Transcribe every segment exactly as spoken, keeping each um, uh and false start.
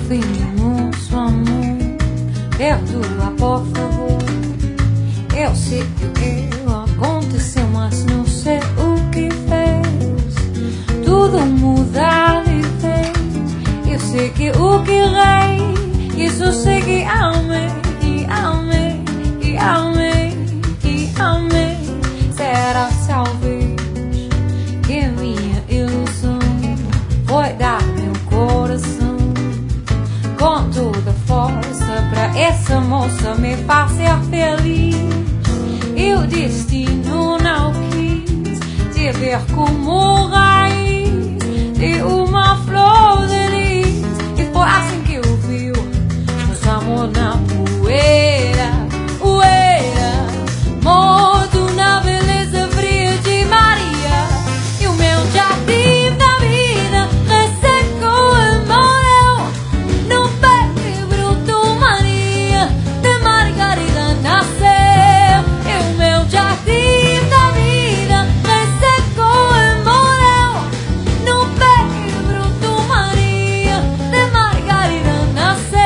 vim do nosso amor, perdoa por favor. Eu sei que eu aconteceu, mas não sei o que fez tudo mudar de vez. Eu sei que o que rei, isso sei que amei, e amei, e amei, e amei. Será talvez que minha ilusão foi dar meu coração com toda força pra essa moça me fazer feliz. E o destino não quis te ver como raiz de uma flor de lis. E foi assim que eu vi nosso amor na poeira, poeira, morto na beleza fria de Maria. E o meu jardim da vida ressecou e morreu no pé que brotou Maria de Margarida nasceu. E o meu jardim da vida ressecou e morreu no pé que brotou Maria de Margarida nasceu.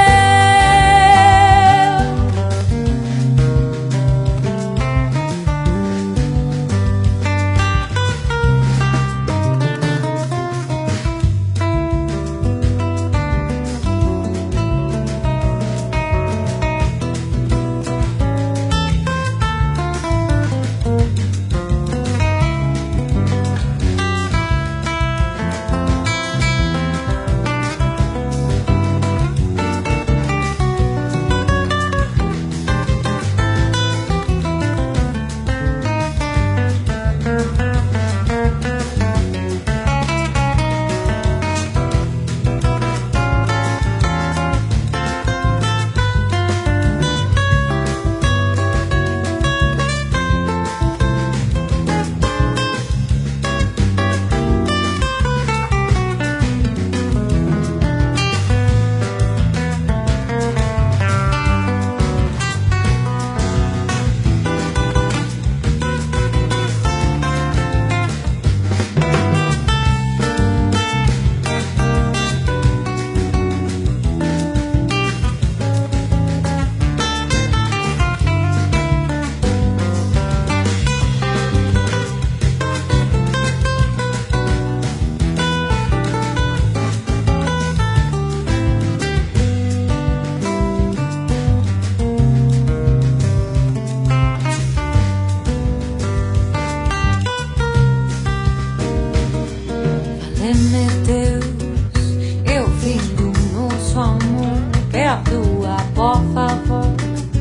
Valeu-me Deus, eu vim do nosso amor, perdoa por favor.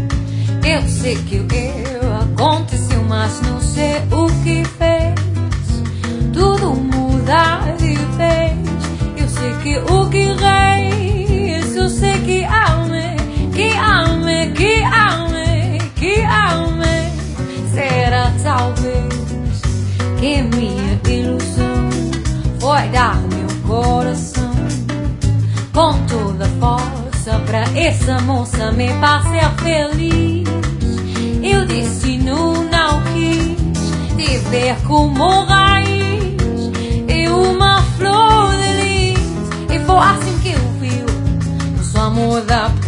Eu sei que o que aconteceu, mas não sei o que fez tudo mudar de vez. Eu sei que o que rei, isso eu sei que amei, que amei, que amei, que amei. Será talvez que minha ilusão foi dar meu coração com toda força pra essa moça me fazer feliz. E o destino não quis te ver como raiz e uma flor de lis. E foi assim que eu vi nosso amor da